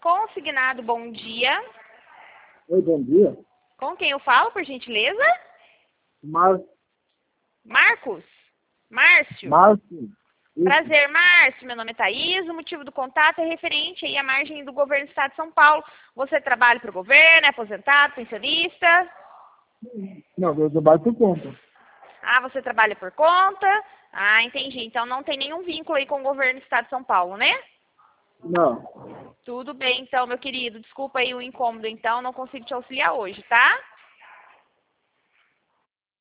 Consignado, bom dia. Oi, bom dia. Com quem eu falo, por gentileza? Márcio. Marcos? Márcio? Márcio. Isso. Prazer, Márcio. Meu nome é Thaís. O motivo do contato é referente aí à margem do governo do Estado de São Paulo. Você trabalha para o governo, é aposentado, pensionista? Não, eu trabalho por conta. Ah, você trabalha por conta? Ah, entendi. Então não tem nenhum vínculo aí com o governo do Estado de São Paulo, né? Não. Tudo bem, então, meu querido. Desculpa aí o incômodo, então. Não consigo te auxiliar hoje, tá?